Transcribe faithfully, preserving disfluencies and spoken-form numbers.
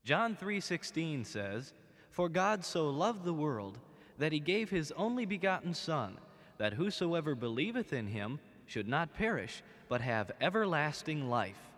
John three sixteen says, "For God so loved the world, that he gave his only begotten Son, that whosoever believeth in him should not perish, but have everlasting life."